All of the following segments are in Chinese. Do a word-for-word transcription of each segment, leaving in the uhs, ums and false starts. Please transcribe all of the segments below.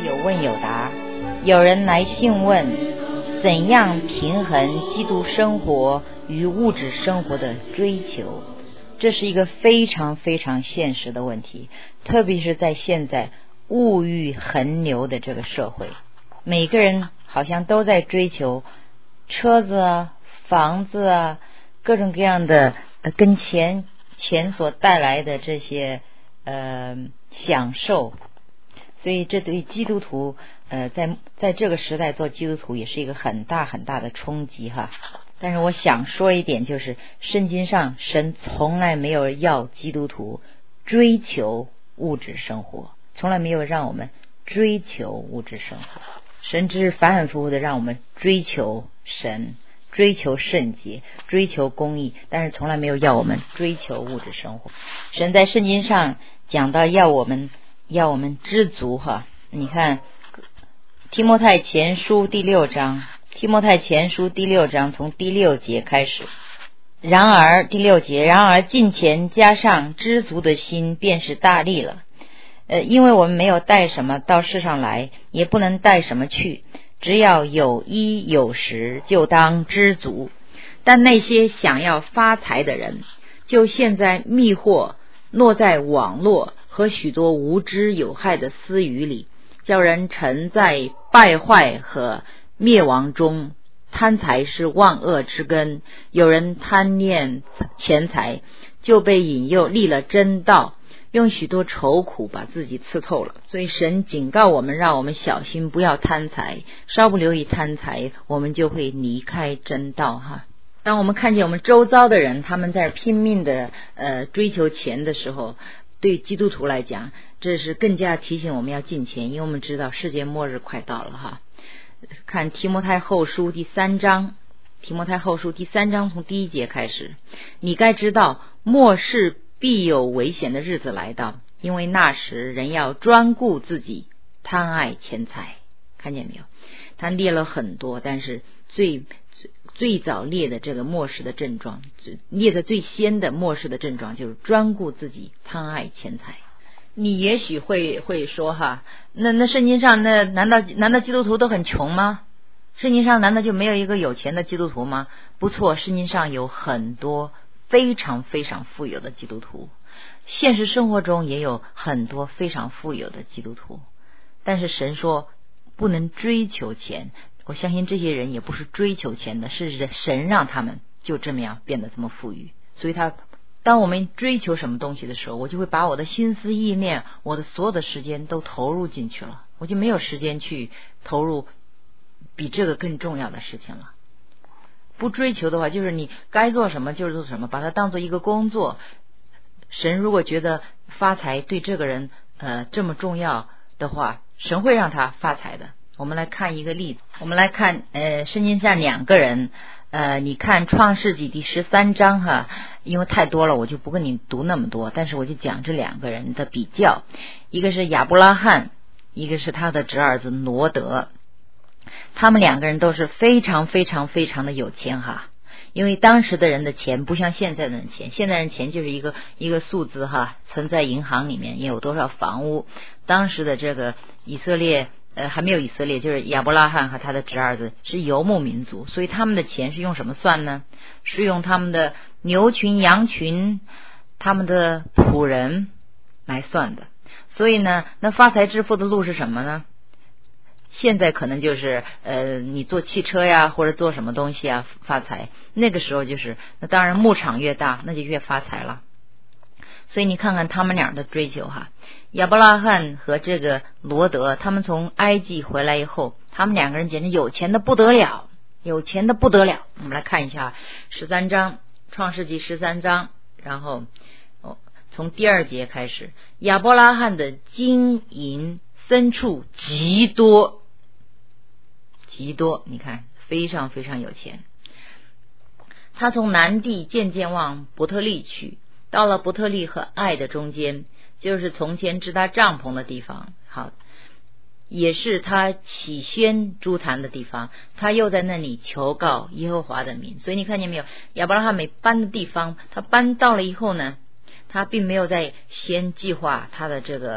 有问有答，有人来信问怎样平衡基督生活与物质生活的追求。这是一个非常非常现实的问题，特别是在现在物欲横流的这个社会，每个人好像都在追求车子啊、房子啊，各种各样的、呃、跟钱钱所带来的这些呃享受。所以这对基督徒呃在在这个时代做基督徒也是一个很大很大的冲击哈。但是我想说一点，就是圣经上神从来没有要基督徒追求物质生活，从来没有让我们追求物质生活。神只是反反复复的让我们追求神，追求圣洁，追求公义，但是从来没有要我们追求物质生活。神在圣经上讲到要我们要我们知足哈。你看提摩太前书第六章，提摩太前书第六章从第六节开始。然而第六节，然而敬虔加上知足的心，便是大利了。呃，因为我们没有带什么到世上来，也不能带什么去，只要有衣有食，就当知足。但那些想要发财的人，就陷在迷惑，落在网络和许多无知有害的私语里，叫人沉在败坏和灭亡中。贪财是万恶之根，有人贪念钱财，就被引诱离了真道，用许多愁苦把自己刺透了。所以神警告我们，让我们小心不要贪财，稍不留意贪财，我们就会离开真道哈。当我们看见我们周遭的人他们在拼命的呃追求钱的时候，对基督徒来讲，这是更加提醒我们要敬虔，因为我们知道世界末日快到了哈。看提摩太后书第三章，提摩太后书第三章从第一节开始。你该知道末世必有危险的日子来到，因为那时人要专顾自己，贪爱钱财。看见没有？他列了很多，但是最最最早列的这个末世的症状，列的最先的末世的症状就是专顾自己，贪爱钱财。你也许会会说哈，那那圣经上那难道难道基督徒都很穷吗？圣经上难道就没有一个有钱的基督徒吗？不错，圣经上有很多非常非常富有的基督徒，现实生活中也有很多非常富有的基督徒。但是神说不能追求钱，我相信这些人也不是追求钱的，是神让他们就这么样变得这么富裕。所以他当我们追求什么东西的时候，我就会把我的心思意念，我的所有的时间都投入进去了，我就没有时间去投入比这个更重要的事情了。不追求的话，就是你该做什么就是做什么，把它当做一个工作。神如果觉得发财对这个人呃这么重要的话，神会让他发财的。我们来看一个例子，我们来看呃圣经上两个人，呃，你看创世纪第十三章哈，因为太多了，我就不跟你读那么多，但是我就讲这两个人的比较，一个是亚伯拉罕，一个是他的侄儿子罗德。他们两个人都是非常非常非常的有钱哈，因为当时的人的钱不像现在的人钱，现在人钱就是一个一个数字哈，存在银行里面也有多少房屋。当时的这个以色列呃，还没有以色列，就是亚伯拉罕和他的侄儿子是游牧民族，所以他们的钱是用什么算呢？是用他们的牛群、羊群、他们的仆人来算的。所以呢，那发财致富的路是什么呢？现在可能就是呃，你做汽车呀，或者做什么东西啊发财。那个时候就是那当然牧场越大，那就越发财了。所以你看看他们俩的追求哈，亚伯拉罕和这个罗德，他们从埃及回来以后，他们两个人简直有钱的不得了，有钱的不得了。我们来看一下十三章，创世纪十三章，然后、哦、从第二节开始。亚伯拉罕的金银牲畜极多，极多，你看非常非常有钱。他从南地渐渐往伯特利去，到了伯特利和爱的中间，就是从前支搭帐篷的地方，好，也是他起宣诸坛的地方。他又在那里求告耶和华的名。所以你看见没有，亚伯拉罕每搬的地方，他搬到了以后呢，他并没有在先计划他的这个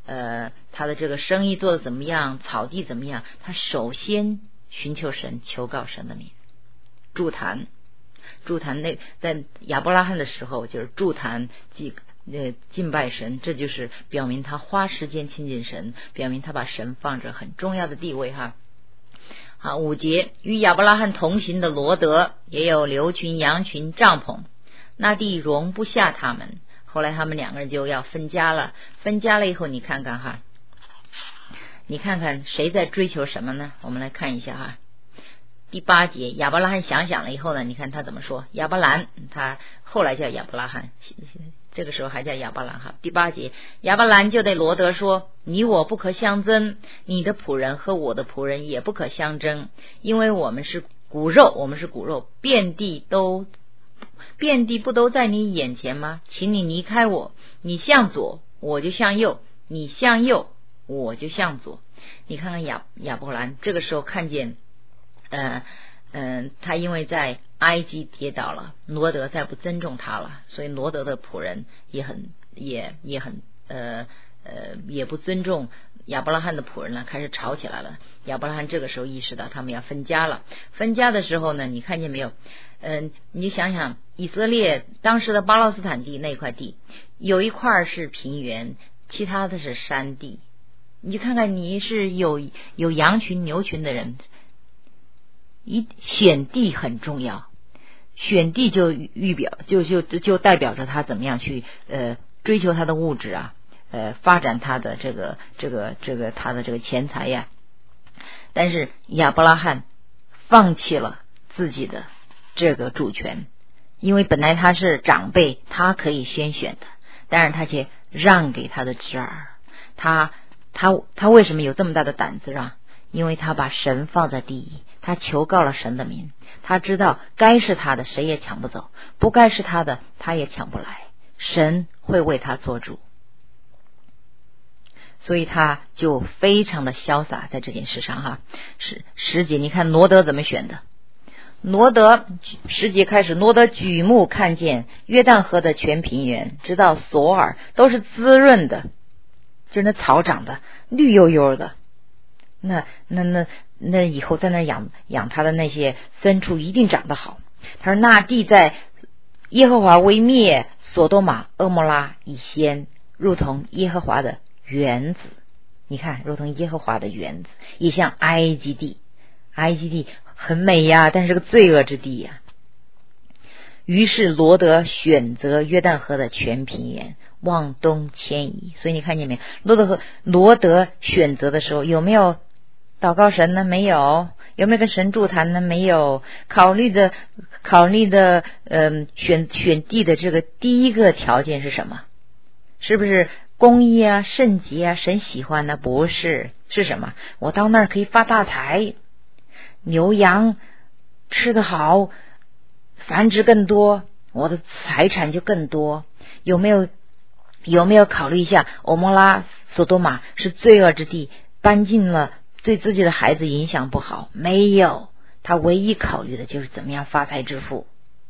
呃他的这个生意做得怎么样，草地怎么样，他首先寻求神，求告神的名。筑坛，筑坛那在亚伯拉罕的时候就是筑坛祭呃敬拜神，这就是表明他花时间亲近神，表明他把神放着很重要的地位哈。好，五节，与亚伯拉罕同行的罗德也有牛群、羊群、帐篷，那地容不下他们。后来他们两个人就要分家了，分家了以后，你看看哈，你看看谁在追求什么呢？我们来看一下哈。第八节，亚伯拉罕想想了以后呢，你看他怎么说？亚伯兰，他后来叫亚伯拉罕，这个时候还叫亚伯兰哈。第八节，亚伯兰就对罗德说：你我不可相争，你的仆人和我的仆人也不可相争，因为我们是骨肉，我们是骨肉，遍地都遍地不都在你眼前吗？请你离开我，你向左我就向右，你向右我就向左。你看看亚亚伯兰这个时候看见呃嗯、呃，他因为在埃及跌倒了，罗德再不尊重他了，所以罗德的仆人也很也也很呃呃也不尊重亚伯拉罕的仆人了，开始吵起来了。亚伯拉罕这个时候意识到他们要分家了，分家的时候呢，你看见没有？嗯、呃，你想想以色列当时的巴勒斯坦地那块地，有一块是平原，其他的是山地。你看看你是有有羊群牛群的人，一选地很重要，选地就预表就就就代表着他怎么样去呃追求他的物质啊，呃发展他的这个这个这个他的这个钱财呀。但是亚伯拉罕放弃了自己的这个主权，因为本来他是长辈，他可以先选的，但是他却让给他的侄儿。他他他为什么有这么大的胆子让？因为他把神放在第一，他求告了神的名，他知道该是他的谁也抢不走，不该是他的他也抢不来，神会为他做主，所以他就非常的潇洒在这件事上哈。十十节，你看罗德怎么选的？罗德十节开始，罗德举目看见约旦河的全平原，直到索尔，都是滋润的，就是那草长的绿油油的。那那那那以后在那养养他的那些牲畜一定长得好。他说那地在耶和华未灭所多玛蛾摩拉以先，如同耶和华的园子。你看，如同耶和华的园子，也像埃及地。埃及地很美呀，但是个罪恶之地呀。于是罗德选择约旦河的全平原，往东迁移。所以你看见没有？罗德和罗德选择的时候有没有祷告神呢？没有。有没有跟神筑坛呢？没有。考虑的考虑的嗯、呃、选选地的这个第一个条件是什么？是不是公义啊、圣洁啊、神喜欢呢？不是。是什么？我到那儿可以发大财，牛羊吃得好，繁殖更多，我的财产就更多。有没有有没有考虑一下蛾摩拉、索多玛是罪恶之地，搬进了对自己的孩子影响不好？没有。他唯一考虑的就是怎么样发财致富。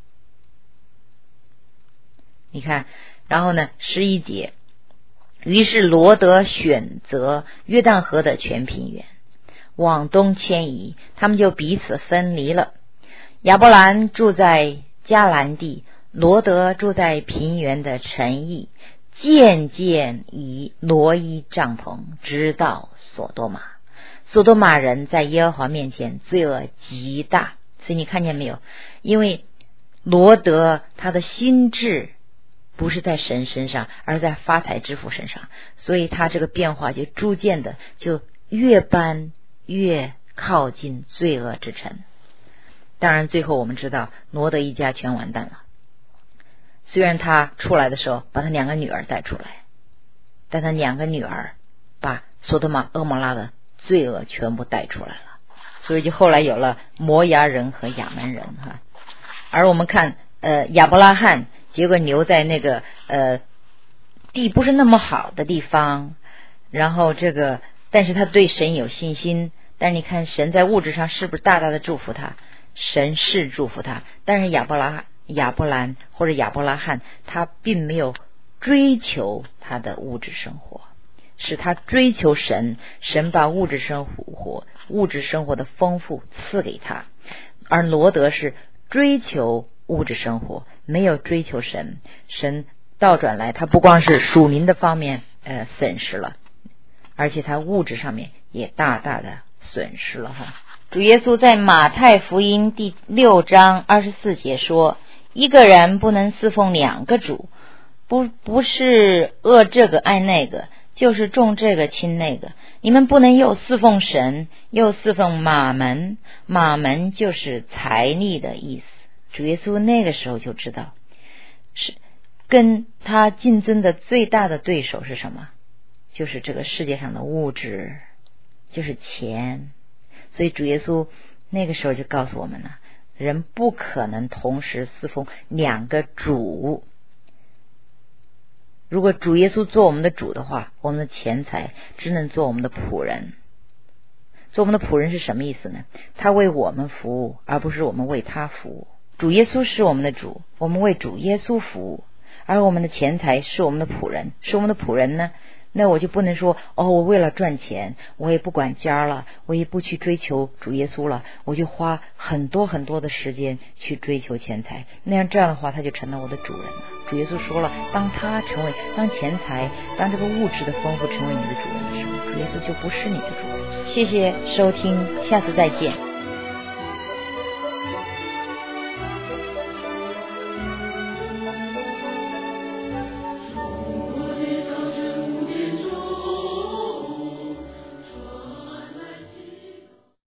你看，然后呢十一节，于是罗德选择约旦河的全平原，往东迁移，他们就彼此分离了。亚伯兰住在迦南地，罗德住在平原的城邑，渐渐以罗伊帐篷直到索多玛。索多玛人在耶和华面前罪恶极大。所以你看见没有？因为罗德他的心智不是在神身上，而在发财致富身上，所以他这个变化就逐渐的就越搬越靠近罪恶之城。当然最后我们知道罗德一家全完蛋了。虽然他出来的时候把他两个女儿带出来，但他两个女儿把索多玛蛾摩拉的罪恶全部带出来了，所以就后来有了摩押人和亚门人哈。而我们看呃亚伯拉罕，结果留在那个呃地不是那么好的地方，然后这个但是他对神有信心。但是你看神在物质上是不是大大的祝福他？神是祝福他，但是亚伯拉亚伯兰或者亚伯拉罕他并没有追求他的物质生活。 是他追求神，神把物质生活物质生活的丰富赐给他。而罗德是追求物质生活，没有追求神，神倒转来，他不光是属灵的方面呃损失了，而且他物质上面也大大的损失了哈。主耶稣在马太福音第六章二十四节说，一个人不能侍奉两个主，不不是恶这个爱那个，就是重这个轻那个。你们不能又侍奉神，又侍奉马门。马门就是财力的意思。主耶稣那个时候就知道，是跟他竞争的最大的对手是什么？就是这个世界上的物质，就是钱。所以主耶稣那个时候就告诉我们了，人不可能同时侍奉两个主。如果主耶稣做我们的主的话，我们的钱财只能做我们的仆人。做我们的仆人是什么意思呢？他为我们服务，而不是我们为他服务。主耶稣是我们的主，我们为主耶稣服务，而我们的钱财是我们的仆人。是我们的仆人呢，那我就不能说哦，我为了赚钱，我也不管家了，我也不去追求主耶稣了，我就花很多很多的时间去追求钱财。那样这样的话，他就成了我的主人了。主耶稣说了，当他成为当钱财当这个物质的丰富成为你的主人的时候，主耶稣就不是你的主人。谢谢收听，下次再见。